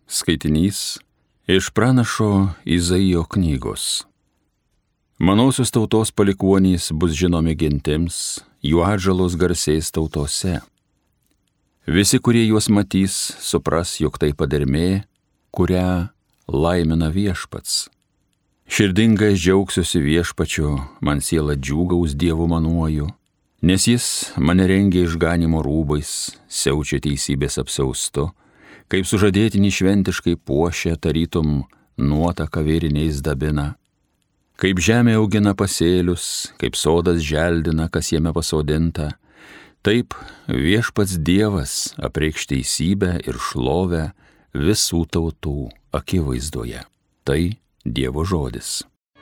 Skaitinys iš pranašo Izaijo knygos. Manosios tautos palikuonys bus žinomi gentims, jų atžalos garsės tautose. Visi, kurie juos matys, supras, jog tai padermė, kurią laimina viešpats. Širdingai džiaugsiuosi viešpačiu, man siela džiūgaus Dievu manuoju, nes jis mane rengia išganimo rūbais, siaučia teisybės apsiaustu, kaip sužadėtinį šventiškai puošia, tarytum nuotaka vėriniais dabina. Kaip žemė augina pasėlius, kaip sodas želdina, kas jame pasodinta, taip viešpats Dievas apreikš teisybę ir šlovę visų tautų akivaizdoje. Tai Dievo žodis.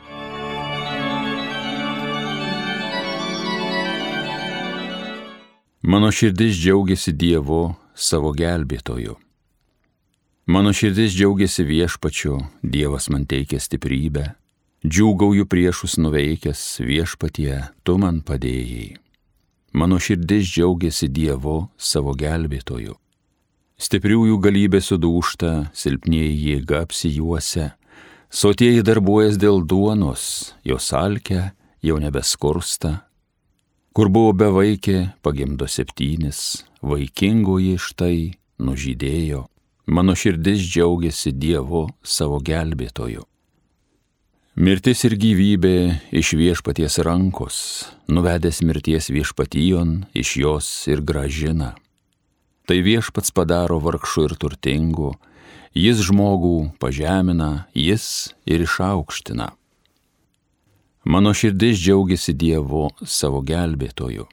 Mano širdis džiaugiasi Dievu, savo gelbėtoju. Mano širdis džiaugiasi viešpačiu, Dievas man teikia stiprybę. Džiūgauju priešus nuveikęs, viešpatie, tu man padėjai. Mano širdis džiaugiasi Dievu, savo gelbėtoju. Stipriųjų galybė sudūžta, silpnieji jėga apsijuosia, sotieji darbuojas dėl duonos, jos alkia jau nebeskursta. Kur buvo bevaikė, pagimdo 7, vaikingoji štai nužydėjo. Mano širdis džiaugiasi Dievu, savo gelbėtoju. Mirtis ir gyvybė iš viešpaties rankos, nuvedęs mirties viešpatijon, iš jos ir grąžina. Tai viešpats padaro vargšų ir turtingų, jis žmogų pažemina, jis ir išaukština. Mano širdis džiaugiasi Dievu, savo gelbėtoju.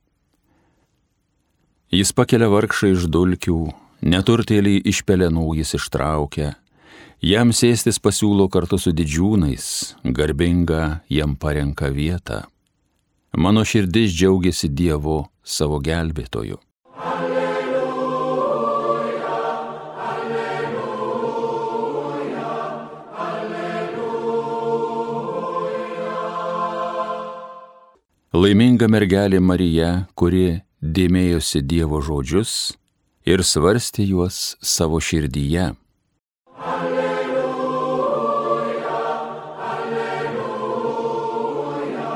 Jis pakelia vargšą iš dulkių, neturtėlį iš pelenų jis ištraukia, jam sėstis pasiūlo kartu su didžiūnais, garbinga jam parenka vietą. Mano širdis džiaugiasi Dievu, savo gelbėtoju. Alleluja, alleluja, alleluja. Laiminga mergelė Marija, kuri dėmėjosi Dievo žodžius ir svarstė juos savo širdyje. Alleluja, alleluja,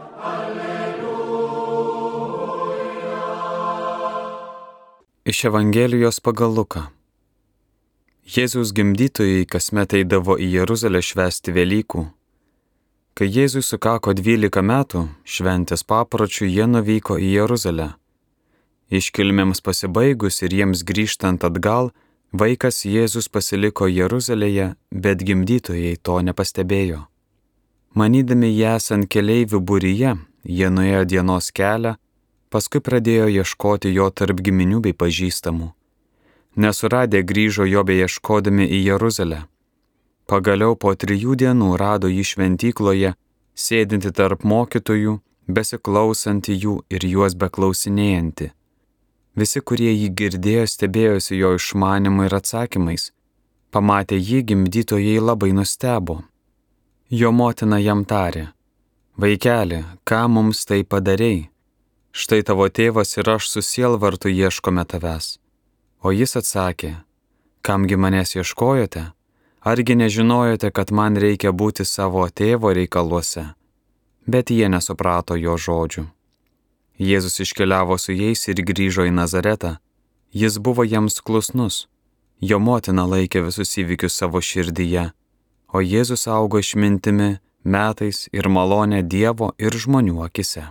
alleluja. Iš Evangelijos pagal Luką. Jėzaus gimdytojai kasmet eidavo į Jeruzalę švęsti Velykų. Kai Jėzui sukako 12 metų, šventės papročių jie nuvyko į Jeruzalę. Iškilmėms pasibaigus ir jiems grįžtant atgal, vaikas Jėzus pasiliko Jeruzalėje, bet gimdytojai to nepastebėjo. Manydami jį esant keleivių būryje, jie nuėjo dienos kelią, paskui pradėjo ieškoti jo tarp giminių bei pažįstamų. Nesuradę grįžo jo beieškodami į Jeruzalę. Pagaliau po 3 dienų rado jį šventykloje, sėdinti tarp mokytojų, besiklausantį jų ir juos beklausinėjantį. Visi, kurie jį girdėjo, stebėjosi jo išmanymu ir atsakymais. Pamatę jį, gimdytojai labai nustebo. Jo motina jam tarė: Vaikeli, ką mums tai padarei? Štai tavo tėvas ir aš su sielvartu ieškome tavęs. O jis atsakė: Kamgi manęs ieškojote? Argi nežinojote, kad man reikia būti savo tėvo reikaluose? Bet jie nesuprato jo žodžių. Jėzus iškeliavo su jais ir grįžo į Nazaretą. Jis buvo jiems klusnus. Jo motina laikė visus įvykius savo širdyje, o Jėzus augo išmintimi, metais ir malonę Dievo ir žmonių akise.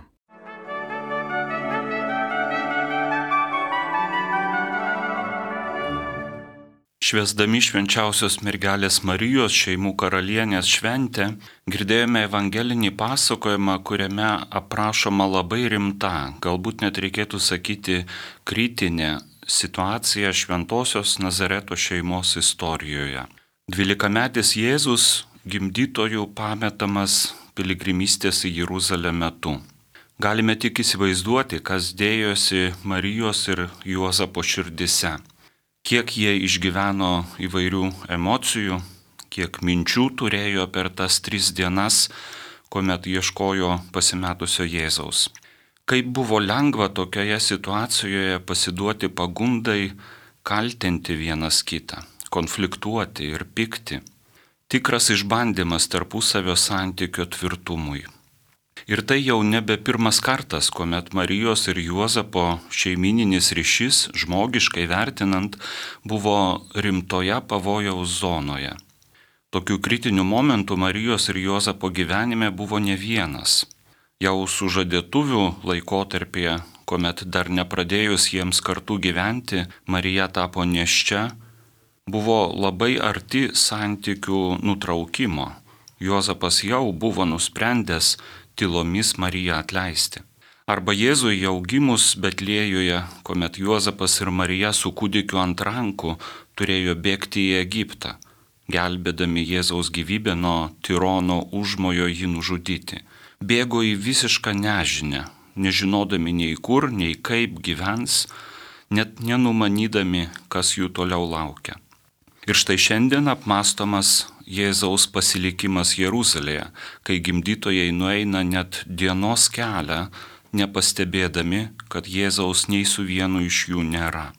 Švęsdami švenčiausios mergelės Marijos šeimų karalienės šventę, girdėjome evangelinį pasakojimą, kuriame aprašoma labai rimta, galbūt net reikėtų sakyti kritinė situacija šventosios Nazareto šeimos istorijoje. 12-metis Jėzus gimdytojų pametamas piligrimystės į Jeruzalę metu. Galime tik įsivaizduoti, kas dėjosi Marijos ir Juozapo širdise. Kiek jie išgyveno įvairių emocijų, kiek minčių turėjo per tas 3 dienas, kuomet ieškojo pasimetusio Jėzaus. Kaip buvo lengva tokioje situacijoje pasiduoti pagundai kaltinti vienas kitą. konfliktuoti ir pykti. Tikras išbandymas tarpusavio santykio tvirtumui. Ir tai jau nebe pirmas kartas, kuomet Marijos ir Juozapo šeimininis ryšys, žmogiškai vertinant, buvo rimtoje pavojaus zonoje. Tokių kritinių momentų Marijos ir Juozapo gyvenime buvo ne vienas. Jau sužadėtuvių laikotarpyje, kuomet dar nepradėjus jiems kartu gyventi, Marija tapo nėščia, buvo labai arti santykių nutraukimo. Juozapas jau buvo nusprendęs tylomis Mariją atleisti. Arba Jėzui jau gimus Betliejuje, kuomet Juozapas ir Marija su kūdikiu ant rankų turėjo bėgti į Egiptą, gelbėdami Jėzaus gyvybę nuo tirono užmojo jį nužudyti. Bėgo į visišką nežinę, nežinodami nei kur, nei kaip gyvens, net nenumanydami, kas jų toliau laukia. Ir štai šiandien apmąstomas Jėzaus pasilikimas Jeruzalėje, kai gimdytojai nueina net dienos kelią, nepastebėdami, kad Jėzaus nei su vienu iš jų nėra.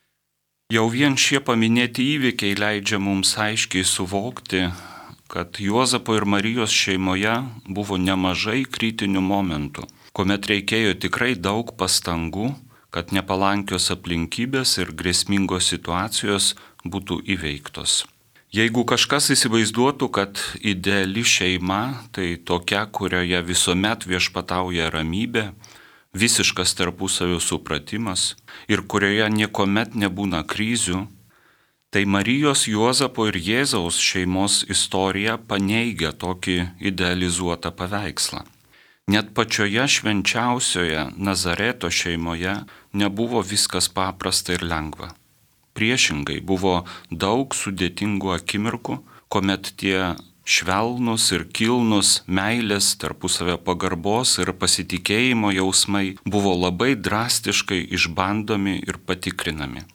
Jau vien šie paminėti įvykiai leidžia mums aiškiai suvokti, kad Juozapo ir Marijos šeimoje buvo nemažai kritinių momentų, kuomet reikėjo tikrai daug pastangų, kad nepalankios aplinkybės ir grėsmingos situacijos būtų įveiktos. Jeigu kažkas įsivaizduotų, kad ideali šeima tai tokia, kurioje visuomet viešpatauja ramybė, visiškas tarpusavio supratimas ir kurioje niekuomet nebūna krizių, tai Marijos, Juozapo ir Jėzaus šeimos istorija paneigia tokį idealizuotą paveikslą. Net pačioje švenčiausioje Nazareto šeimoje nebuvo viskas paprasta ir lengva. Priešingai buvo daug sudėtingų akimirkų, kuomet tie švelnus ir kilnus meilės, tarpusavio pagarbos ir pasitikėjimo jausmai buvo labai drastiškai išbandomi ir patikrinami.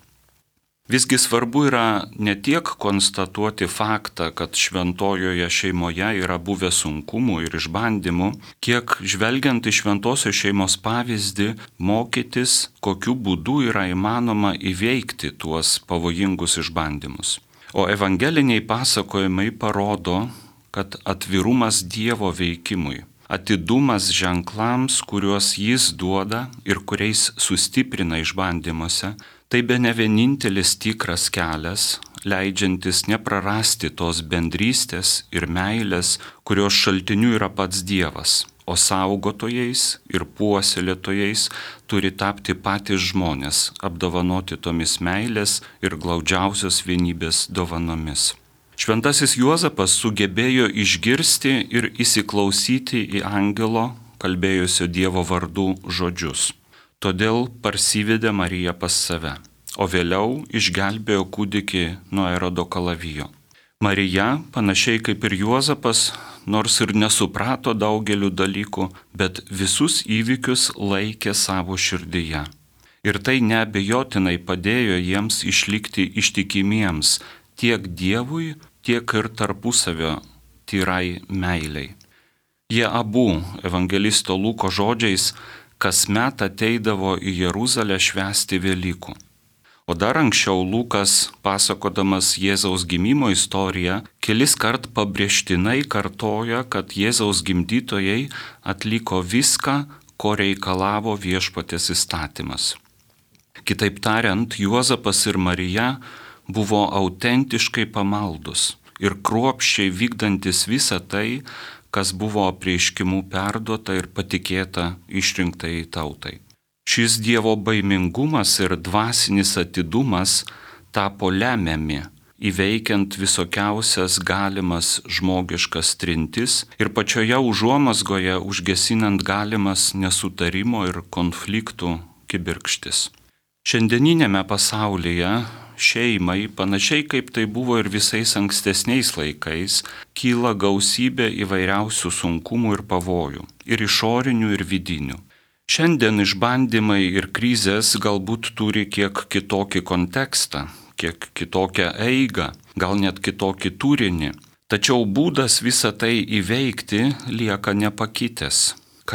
Visgi svarbu yra ne tiek konstatuoti faktą, kad šventojoje šeimoje yra buvę sunkumų ir išbandymų, kiek žvelgiant į šventosios šeimos pavyzdį, mokytis, kokiu būdu yra įmanoma įveikti tuos pavojingus išbandymus. O evangeliniai pasakojimai parodo, kad atvirumas Dievo veikimui, atidumas ženklams, kuriuos Jis duoda ir kuriais sustiprina išbandymuose, tai bene vienintelis tikras kelias, leidžiantis neprarasti tos bendrystės ir meilės, kurios šaltiniu yra pats Dievas, o saugotojais ir puoselėtojais turi tapti patys žmonės, apdovanoti tomis meilės ir glaudžiausios vienybės dovanomis. Šventasis Juozapas sugebėjo išgirsti ir įsiklausyti į angelo, kalbėjusio Dievo vardu žodžius. Todėl parsivedė Mariją pas save, o vėliau išgelbėjo kūdikį nuo Erodo kalavijo. Marija, panašiai kaip ir Juozapas, nors ir nesuprato daugelių dalykų, bet visus įvykius laikė savo širdyje. Ir tai neabejotinai padėjo jiems išlikti ištikimiems tiek Dievui, tiek ir tarpusavio tyrai meiliai. Jie abu evangelisto Luko žodžiais kasmet ateidavo į Jeruzalę švęsti Velykų. O dar anksčiau Lukas, pasakodamas Jėzaus gimimo istoriją, keliskart pabrėžtinai kartoja, kad Jėzaus gimdytojai atliko viską, ko reikalavo viešpaties įstatymas. Kitaip tariant, Juozapas ir Marija buvo autentiškai pamaldus ir kruopščiai vykdantis visą tai, kas buvo apreiškimų perduota ir patikėta išrinktai tautai. Šis Dievo baimingumas ir dvasinis atidumas tapo lemiami, įveikiant visokiausias galimas žmogiškas trintis ir pačioje užuomazgoje užgesinant galimas nesutarimo ir konfliktų kibirkštis. Šiandieninėme pasaulyje šeimai, panašiai kaip tai buvo ir visais ankstesniais laikais, kyla gausybė įvairiausių sunkumų ir pavojų, ir išorinių, ir vidinių. Šiandien išbandymai ir krizės galbūt turi kiek kitokį kontekstą, kiek kitokią eigą, gal net kitokį turinį, tačiau būdas visą tai įveikti lieka nepakitęs –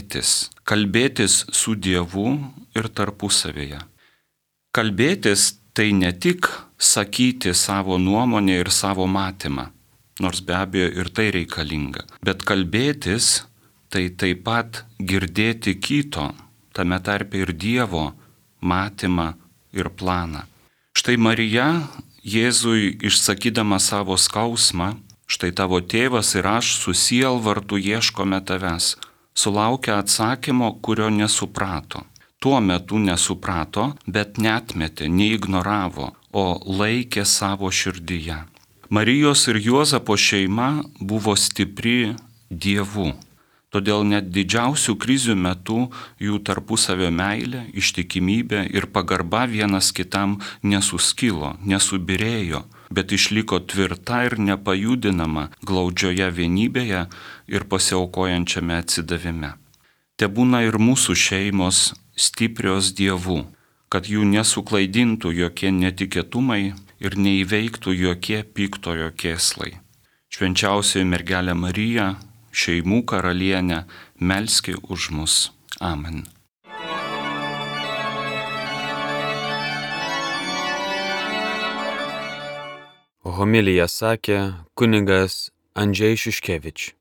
kalbėtis su Dievu ir tarpusavėje. Kalbėtis tai ne tik sakyti savo nuomonę ir savo matymą, nors be abejo ir tai reikalinga. Bet kalbėtis tai taip pat girdėti kito, tame tarpe ir Dievo matymą ir planą. Štai Marija Jėzui išsakydama savo skausmą, štai tavo tėvas ir aš su sielvartu ieškome tavęs, sulaukia atsakymo, kurio nesuprato. Tuo metu nesuprato, bet neatmetė, neignoravo, o laikė savo širdyje. Marijos ir Juozapo šeima buvo stipri Dievu. Todėl net didžiausių krizių metu jų tarpusavio meilė, ištikimybė ir pagarba vienas kitam nesuskilo, nesubirėjo, bet išliko tvirta ir nepajudinama glaudžioje vienybėje ir pasiaukojančiame atsidavime. Tebūna ir mūsų šeimos stiprios Dievu, kad jų nesuklaidintų jokie netikėtumai ir neįveiktų jokie piktojo kėslai. Švenčiausioji mergelė Marija, šeimų karalienė, melski už mus. Amen. Homiliją sakė kunigas Andžej Šiškevič.